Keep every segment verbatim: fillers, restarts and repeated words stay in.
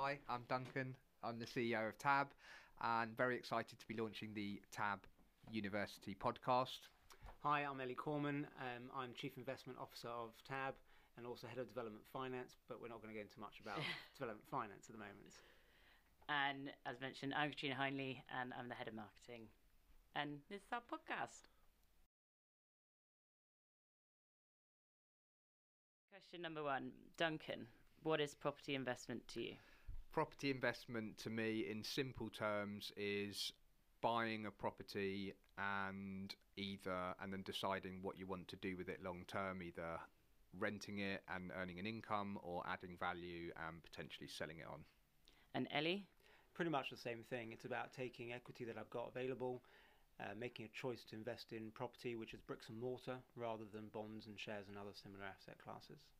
Hi, I'm Duncan. I'm the C E O of Tab and very excited to be launching the Tab University podcast. Hi, I'm Ellie Corman. Um, I'm Chief Investment Officer of Tab and also Head of Development Finance, but we're not going to go into much about development finance at the moment. And as mentioned, I'm Katrina Heinley and I'm the Head of Marketing. And this is our podcast. Question number one, Duncan, what is property investment to you? Property investment to me, in simple terms, is buying a property and either and then deciding what you want to do with it long term, either renting it and earning an income or adding value and potentially selling it on. And Ellie? Pretty much the same thing. It's about taking equity that I've got available, uh, making a choice to invest in property, which is bricks and mortar, rather than bonds and shares and other similar asset classes.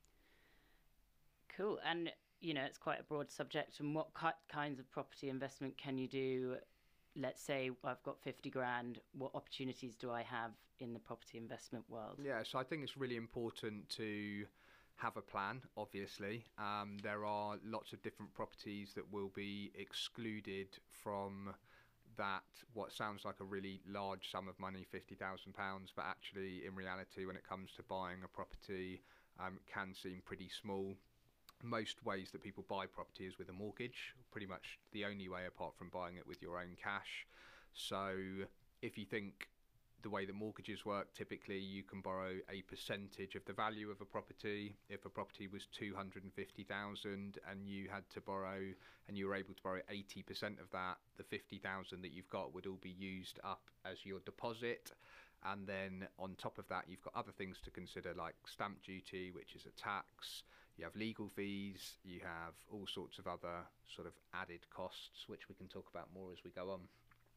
Cool. And, you know, it's quite a broad subject. And what kinds of property investment can you do? Let's say I've got fifty grand. What opportunities do I have in the property investment world? Yeah, so I think it's really important to have a plan, obviously. Um, there are lots of different properties that will be excluded from that, what sounds like a really large sum of money, fifty thousand pounds, but actually in reality when it comes to buying a property um, it can seem pretty small. Most ways that people buy property is with a mortgage, pretty much the only way apart from buying it with your own cash. So if you think the way that mortgages work, typically you can borrow a percentage of the value of a property. If a property was two hundred fifty thousand and you had to borrow and you were able to borrow eighty percent of that, the fifty thousand that you've got would all be used up as your deposit. And then on top of that, you've got other things to consider like stamp duty, which is a tax. You have legal fees. You have all sorts of other sort of added costs, which we can talk about more as we go on.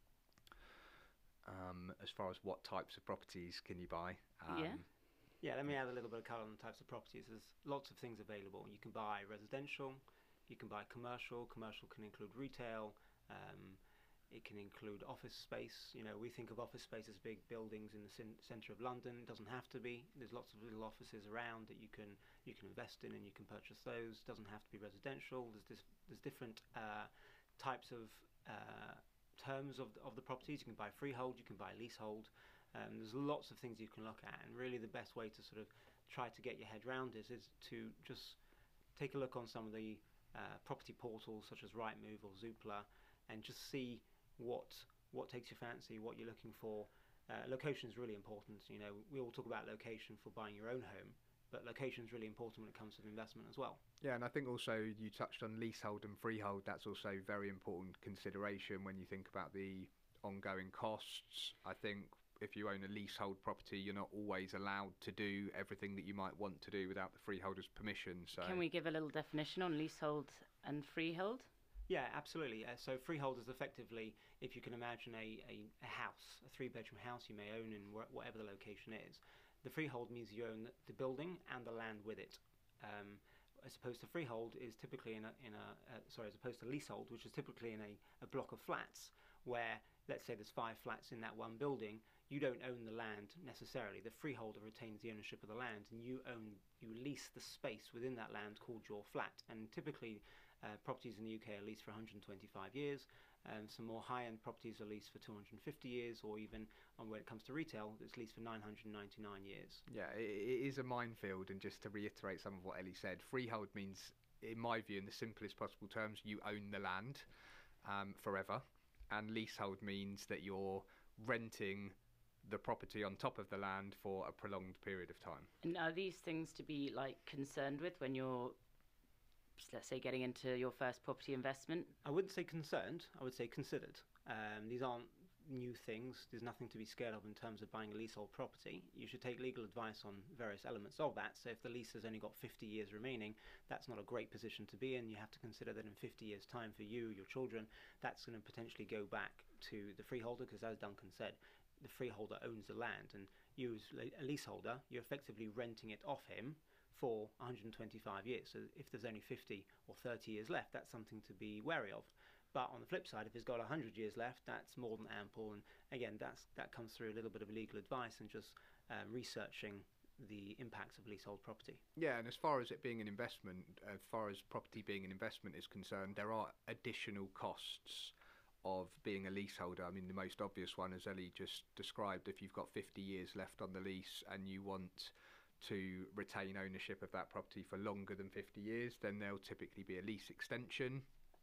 Um, as far as what types of properties can you buy? Um, yeah. Yeah, let me add a little bit of colour on the types of properties. There's lots of things available. You can buy residential, you can buy commercial. Commercial can include retail. Um, It can include office space. You know, we think of office space as big buildings in the c- centre of London. It doesn't have to be. There's lots of little offices around that you can you can invest in and you can purchase those. It doesn't have to be residential. There's this, there's different uh, types of uh, terms of of the properties. You can buy freehold. You can buy leasehold. Um, there's lots of things you can look at, and really the best way to sort of try to get your head around this is to just take a look on some of the uh, property portals such as Rightmove or Zoopla, and just see what what takes your fancy, what you're looking for. Uh, location is really important. You know, we all talk about location for buying your own home, but location is really important when it comes to investment as well. Yeah, and I think also you touched on leasehold and freehold. That's also very important consideration when you think about the ongoing costs. I think if you own a leasehold property, you're not always allowed to do everything that you might want to do without the freeholder's permission. So Can we give a little definition on leasehold and freehold? Yeah, absolutely. Uh, so freehold is effectively, if you can imagine a, a, a house, a three-bedroom house you may own in wh- whatever the location is. The freehold means you own the building and the land with it. Um, as opposed to freehold is typically in a, in a uh, sorry, as opposed to leasehold, which is typically in a, a block of flats where, let's say there's five flats in that one building, you don't own the land necessarily. The freeholder retains the ownership of the land, and you own, you lease the space within that land called your flat. And typically, uh, properties in the U K are leased for one hundred twenty-five years. Um, some more high-end properties are leased for two hundred fifty years, or even um, when it comes to retail, it's leased for nine hundred ninety-nine years. yeah, it, it is a minefield. And just to reiterate some of what Ellie said, freehold means, in my view, in the simplest possible terms, you own the land um, forever. And leasehold means that you're renting the property on top of the land for a prolonged period of time. And are these things to be like concerned with when you're, let's say, getting into your first property investment? I wouldn't say concerned, I would say considered. Um, these aren't new things. There's nothing to be scared of in terms of buying a leasehold property. You should take legal advice on various elements of that. So if the lease has only got fifty years remaining, that's not a great position to be in. You have to consider that in fifty years' time for you, your children, that's going to potentially go back to the freeholder, because as Duncan said, the freeholder owns the land, and you as a leaseholder, you're effectively renting it off him for one hundred twenty-five years. So if there's only fifty or thirty years left, that's something to be wary of. But on the flip side, if he's got one hundred years left, that's more than ample. And again, that's that comes through a little bit of legal advice and just um, researching the impacts of leasehold property. Yeah, and as far as it being an investment, as far as property being an investment is concerned, there are additional costs of being a leaseholder. I mean, the most obvious one, as Ellie just described, if you've got fifty years left on the lease and you want to retain ownership of that property for longer than fifty years, then there'll typically be a lease extension.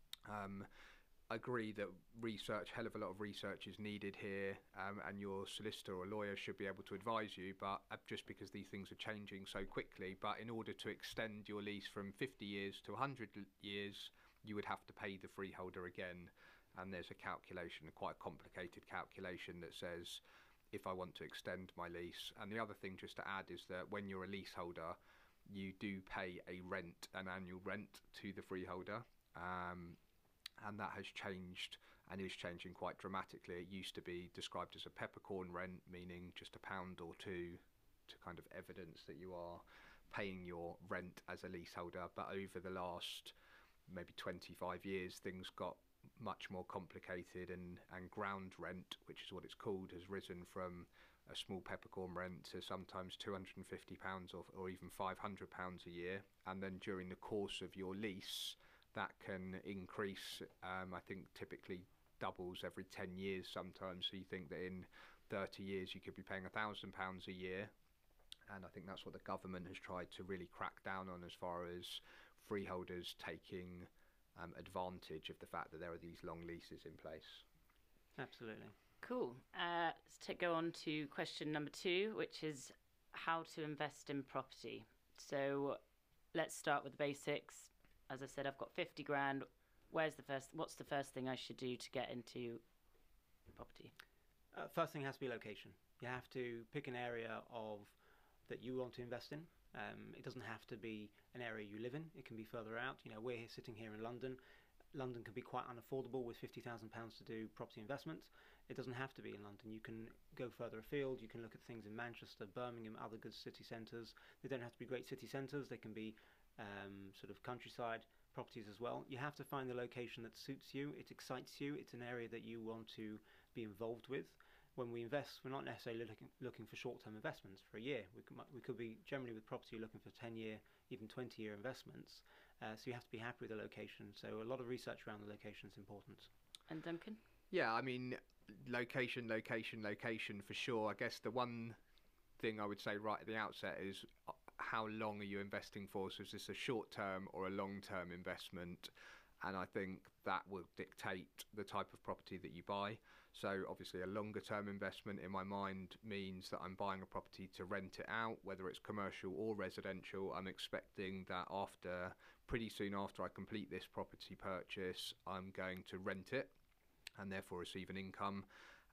Um, I agree that research, hell of a lot of research is needed here, um, and your solicitor or lawyer should be able to advise you, but uh, just because these things are changing so quickly. But in order to extend your lease from fifty years to one hundred years, you would have to pay the freeholder again. And there's a calculation, a quite complicated calculation that says, if I want to extend my lease. And the other thing just to add is that when you're a leaseholder, you do pay a rent, an annual rent to the freeholder. Um, and that has changed and is changing quite dramatically. It used to be described as a peppercorn rent, meaning just a pound or two to kind of evidence that you are paying your rent as a leaseholder. But over the last maybe twenty-five years, things got much more complicated, and, and ground rent, which is what it's called, has risen from a small peppercorn rent to sometimes two hundred fifty pounds or, or even five hundred pounds a year. And then during the course of your lease, that can increase, um, I think typically doubles every ten years sometimes. So you think that in thirty years you could be paying one thousand pounds a year. And I think that's what the government has tried to really crack down on, as far as freeholders taking um, advantage of the fact that there are these long leases in place. Absolutely. Cool. Uh, let's take, go on to question number two, which is how to invest in property. So let's start with the basics. As I said, I've got fifty grand. Where's the first? What's the first thing I should do to get into property? Uh, first thing has to be location. You have to pick an area of that you want to invest in. Um, it doesn't have to be an area you live in. It can be further out. You know, we're here, sitting here in London. London can be quite unaffordable with fifty thousand pounds to do property investments. It doesn't have to be in London. You can go further afield. You can look at things in Manchester, Birmingham, other good city centres. They don't have to be great city centres. They can be um, sort of countryside properties as well. You have to find the location that suits you. It excites you. It's an area that you want to be involved with. When we invest, we're not necessarily looking, looking for short-term investments for a year. We could, we could be, generally with property, looking for ten-year, even twenty-year investments. Uh, so you have to be happy with the location. So a lot of research around the location is important. And Duncan? Yeah, I mean, location, location, location for sure. I guess the one thing I would say right at the outset is, how long are you investing for? So is this a short-term or a long-term investment? And I think that will dictate the type of property that you buy. So obviously a longer term investment in my mind means that I'm buying a property to rent it out, whether it's commercial or residential. I'm expecting that after, pretty soon after I complete this property purchase, I'm going to rent it and therefore receive an income.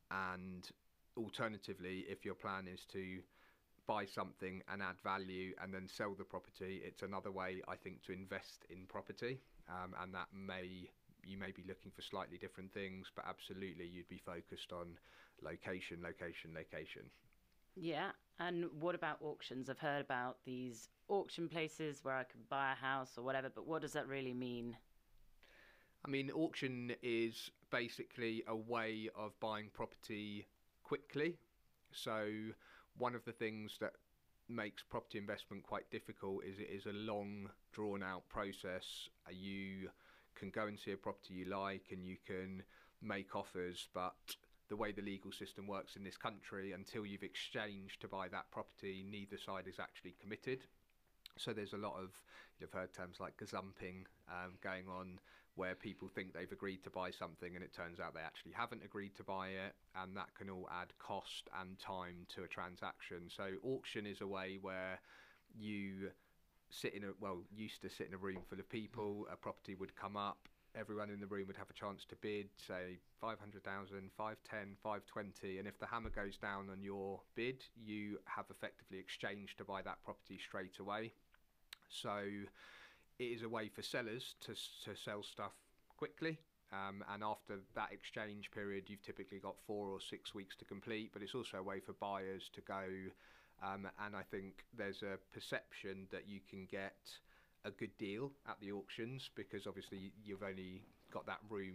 And alternatively, if your plan is to buy something and add value and then sell the property, it's another way, I think, to invest in property. Um, and that may, you may be looking for slightly different things, but absolutely you'd be focused on location, location, location. Yeah, and what about auctions? I've heard about these auction places where I can buy a house or whatever, but what does that really mean? I mean, auction is basically a way of buying property quickly. So one of the things that makes property investment quite difficult is it is a long, drawn-out process. You can go and see a property you like and you can make offers, but the way the legal system works in this country, until you've exchanged to buy that property, neither side is actually committed. So there's a lot of, you've heard terms like gazumping um, going on, where people think they've agreed to buy something and it turns out they actually haven't agreed to buy it, and that can all add cost and time to a transaction. So auction is a way where you sit in a, well, used to sit in a room full of people, a property would come up, everyone in the room would have a chance to bid, say five hundred thousand, five ten, five twenty, and if the hammer goes down on your bid, you have effectively exchanged to buy that property straight away. So it is a way for sellers to to sell stuff quickly, um, and after that exchange period, you've typically got four or six weeks to complete. But it's also a way for buyers to go, um, and I think there's a perception that you can get a good deal at the auctions because obviously you've only got that room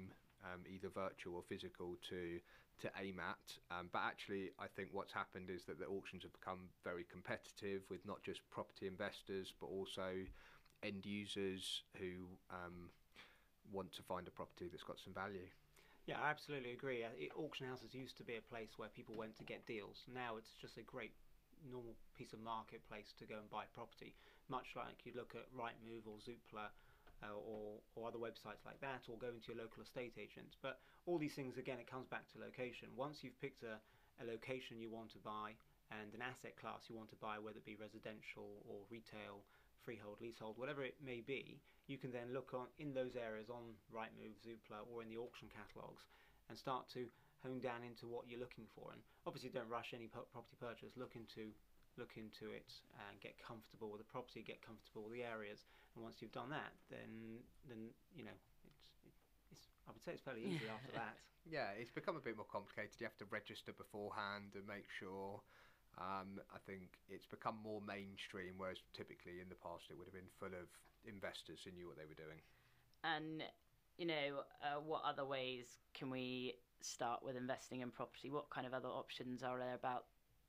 um, either virtual or physical, to to aim at. Um, but actually, I think what's happened is that the auctions have become very competitive with not just property investors, but also end users who um, want to find a property that's got some value. Yeah, I absolutely agree. Uh, it, auction houses used to be a place where people went to get deals. Now it's just a great normal piece of marketplace to go and buy property, much like you look at Rightmove or Zoopla uh, or, or other websites like that, or going to your local estate agents. But all these things, again, it comes back to location. Once you've picked a, a location you want to buy and an asset class you want to buy, whether it be residential or retail, freehold, leasehold, whatever it may be, you can then look on in those areas on Rightmove, Zoopla, or in the auction catalogues and start to hone down into what you're looking for. And obviously don't rush any property purchase. Look into look into it and get comfortable with the property, get comfortable with the areas. And once you've done that, then then you know it's it's I would say it's fairly easy after that. Yeah, it's become a bit more complicated. You have to register beforehand and make sure. Um, I think it's become more mainstream, whereas typically in the past it would have been full of investors who knew what they were doing. And, you know, uh, what other ways can we start with investing in property? What kind of other options are there about,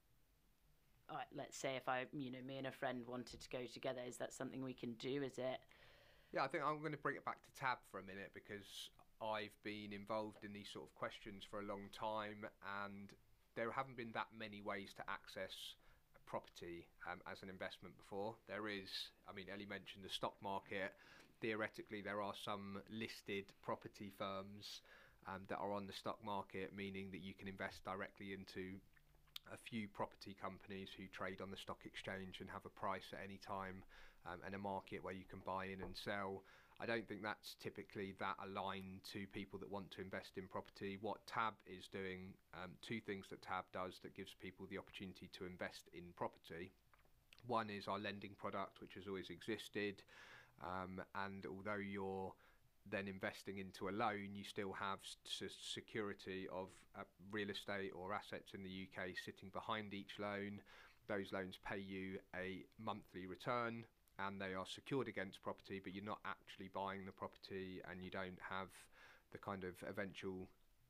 all right, let's say if I, you know, me and a friend wanted to go together, is that something we can do? Is it? Yeah, I think I'm going to bring it back to Tab for a minute, because I've been involved in these sort of questions for a long time, and there haven't been that many ways to access a property um, as an investment before. There is, I mean, Ellie mentioned the stock market. Theoretically, there are some listed property firms um, that are on the stock market, meaning that you can invest directly into a few property companies who trade on the stock exchange and have a price at any time, um, and a market where you can buy in and sell. I don't think that's typically that aligned to people that want to invest in property. What Tab is doing, um, two things that Tab does that gives people the opportunity to invest in property. One is our lending product, which has always existed, um, and although you're then investing into a loan, you still have s- security of uh, real estate or assets in the U K sitting behind each loan. Those loans pay you a monthly return, and they are secured against property, but you're not actually buying the property, and you don't have the kind of eventual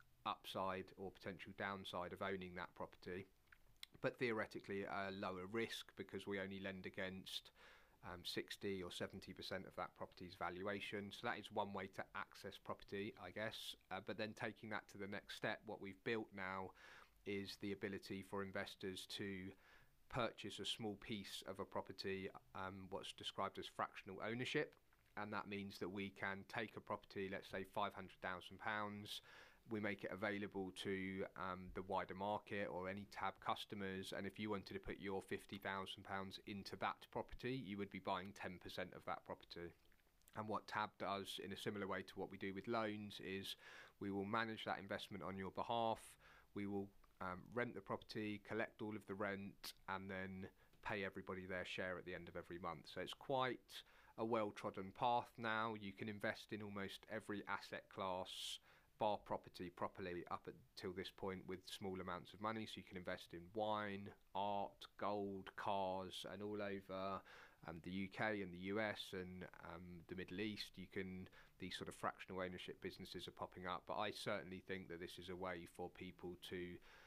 upside or potential downside of owning that property. But theoretically, a lower risk, because we only lend against um, sixty or seventy percent of that property's valuation. So that is one way to access property, I guess. Uh, but then taking that to the next step, what we've built now is the ability for investors to purchase a small piece of a property, um, what's described as fractional ownership, and that means that we can take a property, let's say five hundred thousand pounds, we make it available to um, the wider market or any Tab customers, and if you wanted to put your fifty thousand pounds into that property, you would be buying ten percent of that property. And what Tab does, in a similar way to what we do with loans, is we will manage that investment on your behalf. We will Um, rent the property, collect all of the rent, and then pay everybody their share at the end of every month. So it's quite a well-trodden path now. You can invest in almost every asset class, bar property, properly up until this point with small amounts of money. So you can invest in wine, art, gold, cars, and all over um, the U K and the U S and um, the Middle East. You can, these sort of fractional ownership businesses are popping up. But I certainly think that this is a way for people to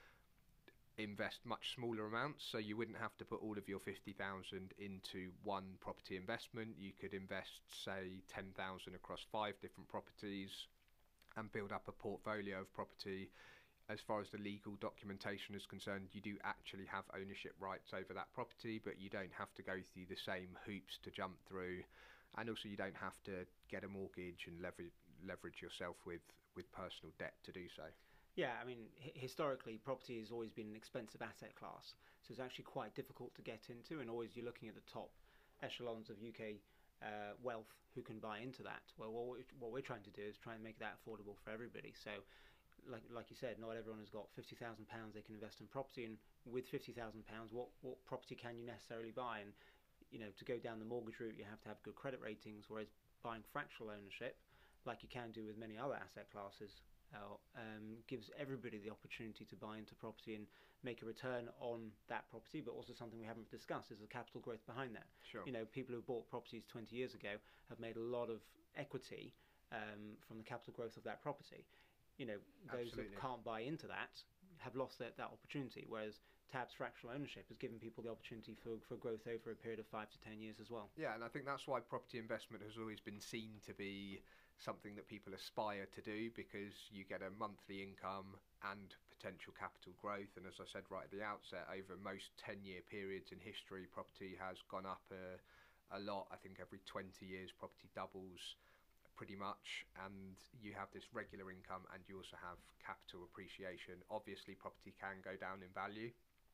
invest much smaller amounts, so you wouldn't have to put all of your fifty thousand into one property investment. You could invest, say, ten thousand across five different properties and build up a portfolio of property. As far as the legal documentation is concerned, you do actually have ownership rights over that property, but you don't have to go through the same hoops to jump through, and also you don't have to get a mortgage and leverage leverage yourself with with personal debt to do so. Yeah, I mean, h- historically, property has always been an expensive asset class, so it's actually quite difficult to get into, and always you're looking at the top echelons of U K uh, wealth who can buy into that. Well, what we're, what we're trying to do is try and make that affordable for everybody. So, like like you said, not everyone has got fifty thousand pounds they can invest in property, and with fifty thousand pounds, what, what property can you necessarily buy? And, you know, to go down the mortgage route, you have to have good credit ratings, whereas buying fractional ownership, like you can do with many other asset classes, Uh, um, gives everybody the opportunity to buy into property and make a return on that property, but also something we haven't discussed is the capital growth behind that. Sure. You know, people who bought properties twenty years ago have made a lot of equity um, from the capital growth of that property. you know, those Absolutely. that can't buy into that have lost that, that opportunity, whereas T A B's fractional ownership has given people the opportunity for, for growth over a period of five to ten years as well. Yeah, and I think that's why property investment has always been seen to be something that people aspire to do, because you get a monthly income and potential capital growth. And as I said right at the outset, over most ten-year periods in history, property has gone up a, a lot. I think every twenty years, property doubles pretty much, and you have this regular income and you also have capital appreciation. Obviously, property can go down in value,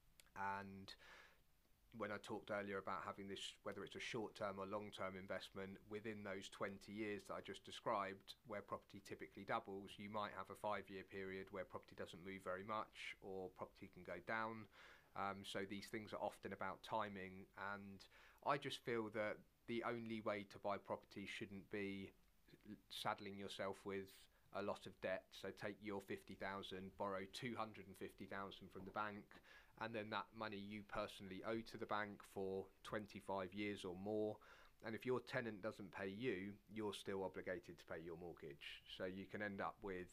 and when I talked earlier about having this, whether it's a short-term or long-term investment, within those twenty years that I just described, where property typically doubles, you might have a five-year period where property doesn't move very much, or property can go down. Um, so these things are often about timing, and I just feel that the only way to buy property shouldn't be saddling yourself with a lot of debt. So take your fifty thousand, borrow two hundred fifty thousand from the bank, and then that money you personally owe to the bank for twenty-five years or more. And if your tenant doesn't pay you, you're still obligated to pay your mortgage. So you can end up with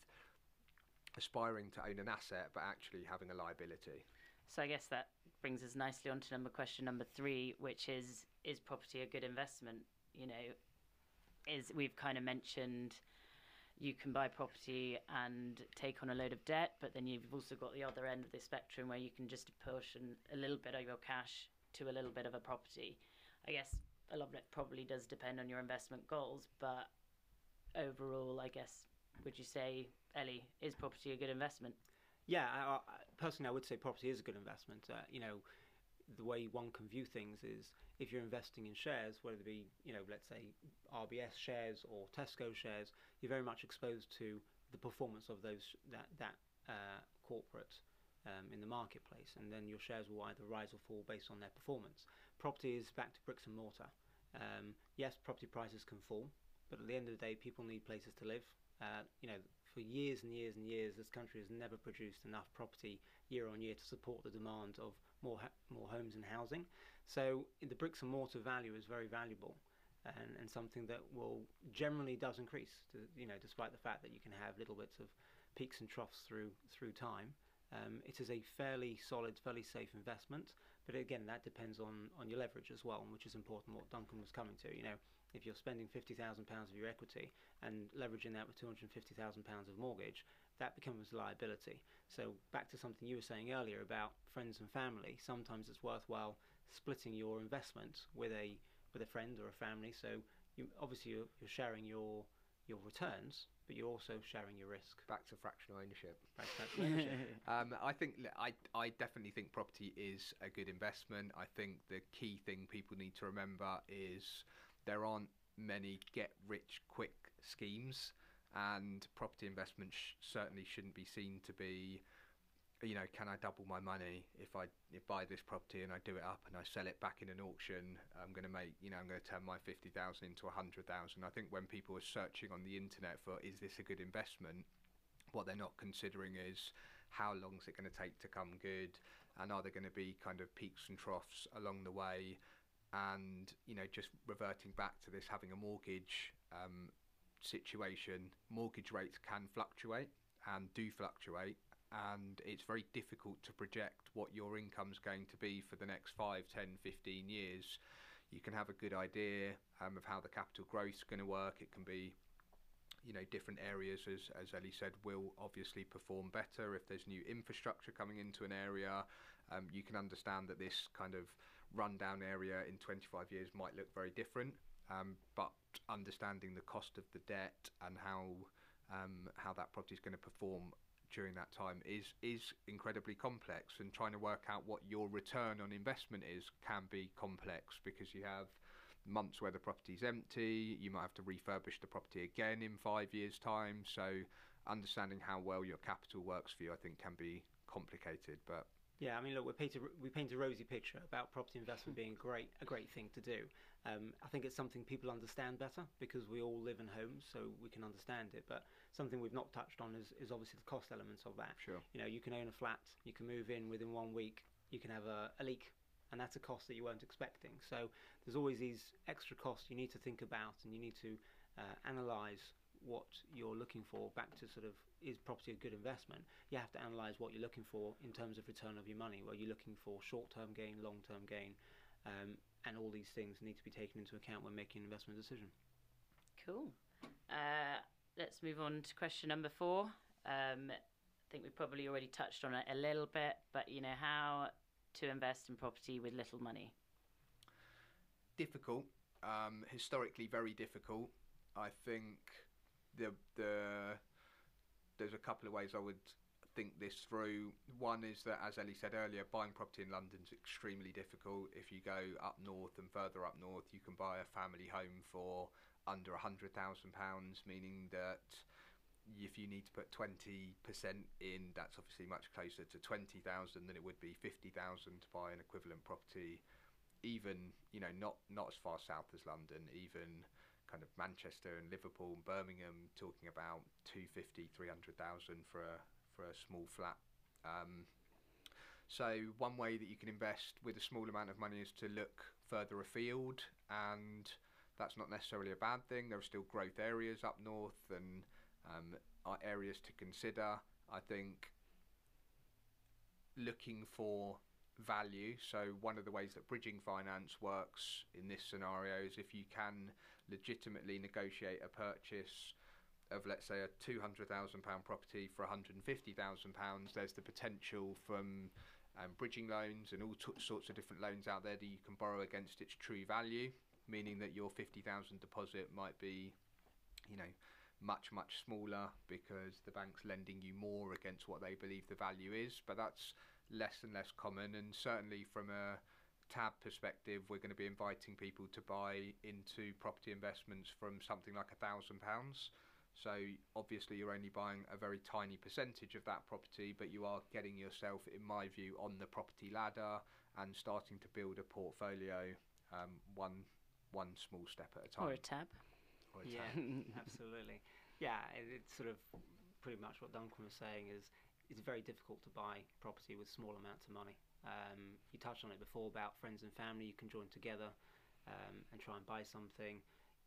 aspiring to own an asset, but actually having a liability. So I guess that brings us nicely on to number question number three, which is, is property a good investment? You know, is we've kind of mentioned you can buy property and take on a load of debt, but then you've also got the other end of the spectrum where you can just apportion a little bit of your cash to a little bit of a property. I guess a lot of it probably does depend on your investment goals, but overall, I guess, would you say, Ellie, is property a good investment? Yeah, I, I, personally, I would say property is a good investment. Uh, you know, the way one can view things is if you're investing in shares, whether it be, you know, let's say R B S shares or Tesco shares, you're very much exposed to the performance of those that that uh, corporate um, in the marketplace, and then your shares will either rise or fall based on their performance. Property is back to bricks and mortar. Um, yes, property prices can fall, but at the end of the day, people need places to live. Uh, you know, for years and years and years, this country has never produced enough property year on year to support the demand of more ha- more homes and housing. So the bricks and mortar value is very valuable, and, and something that will generally does increase. To, you know, despite the fact that you can have little bits of peaks and troughs through through time, um, it is a fairly solid, fairly safe investment. But again, that depends on on your leverage as well, which is important. What Duncan was coming to, you know. If you're spending fifty thousand pounds of your equity and leveraging that with two hundred fifty thousand pounds of mortgage, that becomes a liability. So back to something you were saying earlier about friends and family, sometimes it's worthwhile splitting your investment with a with a friend or a family. So you, obviously you're, you're sharing your your returns, but you're also sharing your risk. Back to fractional ownership. Back to fractional ownership. um, I think I, I definitely think property is a good investment. I think the key thing people need to remember is there aren't many get-rich-quick schemes, and property investment sh- certainly shouldn't be seen to be, you know, can I double my money if I if buy this property and I do it up and I sell it back in an auction? I'm going to make, you know, I'm going to turn my fifty thousand into one hundred thousand. I think when people are searching on the internet for is this a good investment, what they're not considering is how long is it going to take to come good, and are there going to be kind of peaks and troughs along the way? And, you know, just reverting back to this having a mortgage um, situation, mortgage rates can fluctuate and do fluctuate, and it's very difficult to project what your income's going to be for the next five, ten, fifteen years. You can have a good idea um, of how the capital growth is going to work. It can be, you know, different areas, as, as Ellie said, will obviously perform better. If there's new infrastructure coming into an area, um, you can understand that this kind of rundown area in twenty-five years might look very different, um, but understanding the cost of the debt and how um, how that property is going to perform during that time is is incredibly complex, and trying to work out what your return on investment is can be complex, because you have months where the property's empty, you might have to refurbish the property again in five years time. So understanding how well your capital works for you, I think, can be complicated. But yeah, I mean, look, we paint a, we paint a rosy picture about property investment being great, a great thing to do. Um, I think it's something people understand better because we all live in homes, so we can understand it. But something we've not touched on is, is obviously the cost elements of that. Sure. You know, you can own a flat, you can move in within one week, you can have a, a leak, and that's a cost that you weren't expecting. So there's always these extra costs you need to think about, and you need to uh, analyse what you're looking for, back to sort of, is property a good investment? You have to analyse what you're looking for in terms of return of your money. Were you looking for short-term gain, long-term gain? Um, and all these things need to be taken into account when making an investment decision. Cool. Uh, let's move on to question number four. Um, I think we probably already touched on it a little bit, but you know, how to invest in property with little money. Difficult. Um, historically, very difficult. I think the the there's a couple of ways I would think this through. One is that, as Ellie said earlier, buying property in London is extremely difficult. If you go up north and further up north, you can buy a family home for under one hundred thousand pounds, meaning that if you need to put twenty percent in, that's obviously much closer to twenty thousand than it would be fifty thousand to buy an equivalent property. Even, you know, not, not as far south as London, even kind of Manchester and Liverpool and Birmingham, talking about two hundred fifty, three hundred thousand for a for a small flat. Um, so one way that you can invest with a small amount of money is to look further afield, and that's not necessarily a bad thing. There are still growth areas up north and um, are areas to consider. I think looking for value, so one of the ways that bridging finance works in this scenario is if you can legitimately negotiate a purchase of, let's say, a two hundred thousand pound property for one hundred fifty thousand pounds, there's the potential from um, bridging loans and all t- sorts of different loans out there that you can borrow against its true value, meaning that your fifty thousand deposit might be, you know, much, much smaller because the bank's lending you more against what they believe the value is. But that's less and less common, and certainly from a tab perspective, we're going to be inviting people to buy into property investments from something like a thousand pounds. So obviously you're only buying a very tiny percentage of that property, but you are getting yourself, in my view, on the property ladder and starting to build a portfolio, um, one one small step at a time. Or a tab. Or a Yeah, tab. absolutely. Yeah, it, it's sort of pretty much what Duncan was saying is it's very difficult to buy property with small amounts of money. Um, you touched on it before about friends and family. You can join together um, and try and buy something.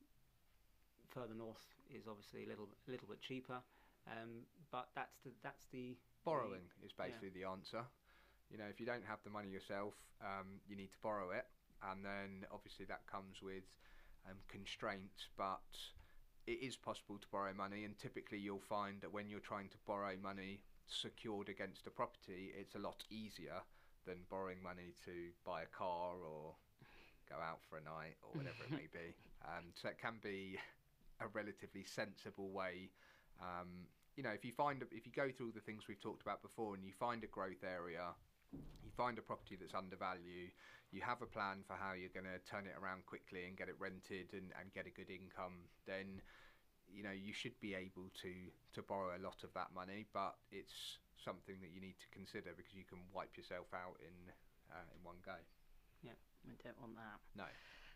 Further north is obviously a little a little bit cheaper, um, but that's the that's the borrowing the, is basically yeah. the answer. You know, if you don't have the money yourself, um, you need to borrow it, and then obviously that comes with um, constraints. But it is possible to borrow money, and typically you'll find that when you're trying to borrow money secured against a property, it's a lot easier than borrowing money to buy a car or go out for a night or whatever it may be. Um, so it can be a relatively sensible way. Um, you know, if you find, if you go through the things we've talked about before and you find a growth area, you find a property that's undervalued, you have a plan for how you're going to turn it around quickly and get it rented and, and get a good income, then, you know, you should be able to, to borrow a lot of that money, but it's something that you need to consider because you can wipe yourself out in uh, in one go. Yeah, we don't want that. No.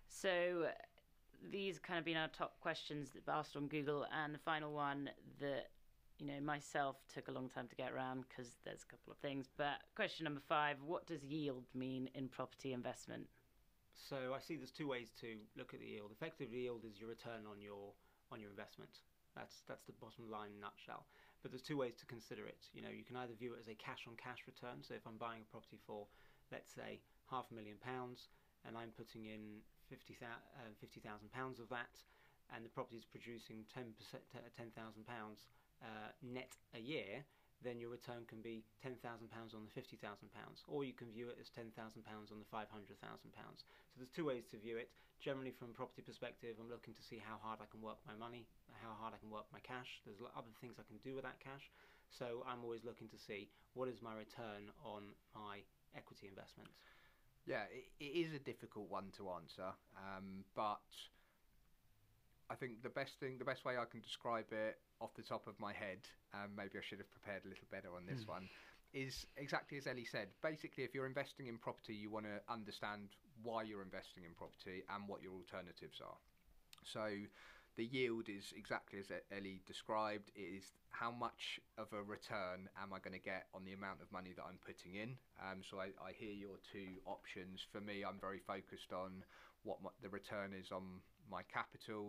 So these kind of been our top questions that asked on Google, and the final one that, you know, myself took a long time to get around because there's a couple of things. But question number five: what does yield mean in property investment? So I see there's two ways to look at the yield. Effective yield is your return on your on your investment. That's that's the bottom line in a nutshell. But there's two ways to consider it. You know, you can either view it as a cash on cash return. So if I'm buying a property for, let's say, half a million pounds, and I'm putting in fifty thousand pounds of that, and the property is producing ten percent, ten thousand pounds uh, net a year, then your return can be ten thousand pounds on the fifty thousand pounds, or you can view it as ten thousand pounds on the five hundred thousand pounds. So there's two ways to view it. Generally, from a property perspective, I'm looking to see how hard I can work my money, how hard I can work my cash. There's other things I can do with that cash. So I'm always looking to see what is my return on my equity investments. Yeah, it, it is a difficult one to answer, um, but I think the best thing, the best way I can describe it off the top of my head, um, maybe I should have prepared a little better on this mm. one, is exactly as Ellie said. Basically, if you're investing in property, you want to understand why you're investing in property and what your alternatives are. So the yield is exactly as Ellie described. It is how much of a return am I going to get on the amount of money that I'm putting in. Um, so I, I hear your two options. For me, I'm very focused on what my, the return is on my capital.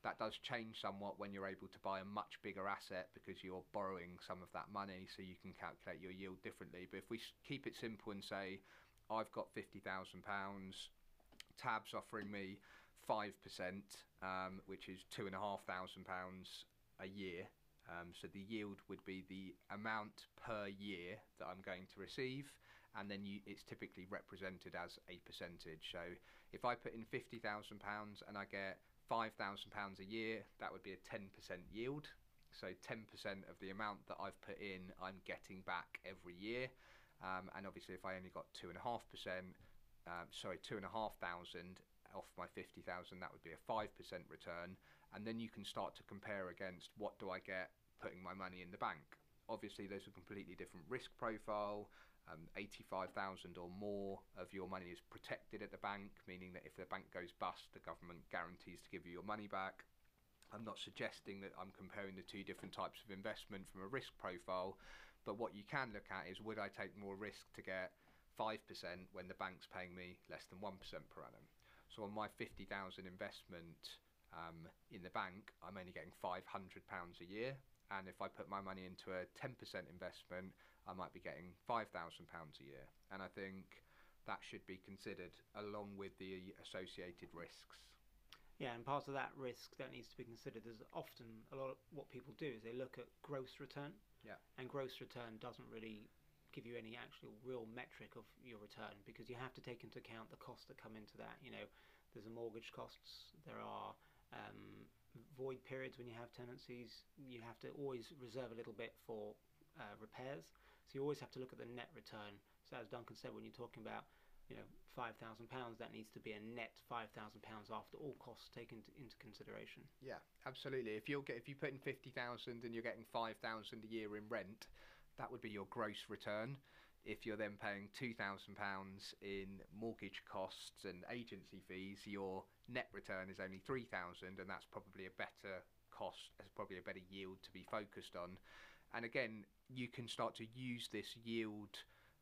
That does change somewhat when you're able to buy a much bigger asset because you're borrowing some of that money, so you can calculate your yield differently. But if we keep it simple and say, I've got fifty thousand pounds, Tab's offering me five percent, um, which is two thousand five hundred pounds a year. Um, so the yield would be the amount per year that I'm going to receive, and then you, it's typically represented as a percentage. So if I put in fifty thousand pounds and I get five thousand pounds a year, that would be a ten percent yield. So ten percent of the amount that I've put in, I'm getting back every year. Um, and obviously if I only got two point five percent, um, sorry, two thousand five hundred off my fifty thousand, that would be a five percent return. And then you can start to compare against what do I get putting my money in the bank. Obviously there's a completely different risk profile. Um, eighty-five thousand or more of your money is protected at the bank, meaning that if the bank goes bust, the government guarantees to give you your money back. I'm not suggesting that I'm comparing the two different types of investment from a risk profile, but what you can look at is, would I take more risk to get five percent when the bank's paying me less than one percent per annum? So on my fifty thousand investment um, in the bank, I'm only getting five hundred pounds a year. And if I put my money into a ten percent investment, I might be getting five thousand pounds a year. And I think that should be considered along with the associated risks. Yeah, and part of that risk that needs to be considered is often a lot of what people do is they look at gross return. Yeah. And gross return doesn't really give you any actual real metric of your return, because you have to take into account the costs that come into that. You know, there's a mortgage costs, there are um, void periods when you have tenancies. You have to always reserve a little bit for uh, repairs. So you always have to look at the net return. So as Duncan said, when you're talking about, you know, five thousand pounds, that needs to be a net five thousand pounds after all costs taken to, into consideration. Yeah, absolutely. If you'll get, if you put in fifty thousand and you're getting five thousand a year in rent, that would be your gross return. If you're then paying two thousand pounds in mortgage costs and agency fees, your net return is only three thousand, and that's probably a better cost, that's probably a better yield to be focused on. And again, you can start to use this yield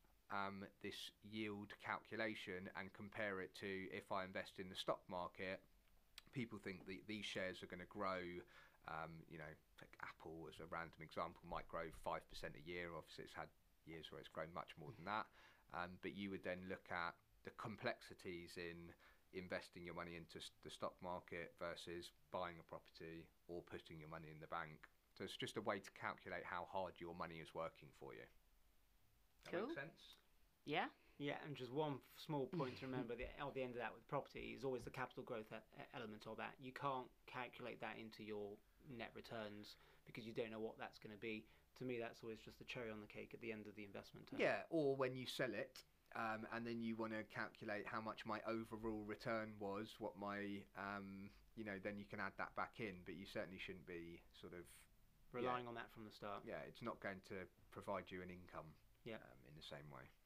um, this yield calculation and compare it to, if I invest in the stock market, people think that these shares are going to grow. Um, you know, take Apple as a random example, might grow five percent a year. Obviously it's had years where it's grown much more than that, um, but you would then look at the complexities in investing your money into the stock market versus buying a property or putting your money in the bank. So it's just a way to calculate how hard your money is working for you. That Cool. makes sense? Yeah. Yeah, and just one f- small point to remember the, at the end of that with property is always the capital growth e- element of that. You can't calculate that into your net returns because you don't know what that's going to be. To me, that's always just the cherry on the cake at the end of the investment term. Yeah, or when you sell it, um, and then you want to calculate how much my overall return was, what my, um, you know, then you can add that back in, but you certainly shouldn't be sort of Relying yeah. on that from the start. Yeah, it's not going to provide you an income yeah. um, in the same way.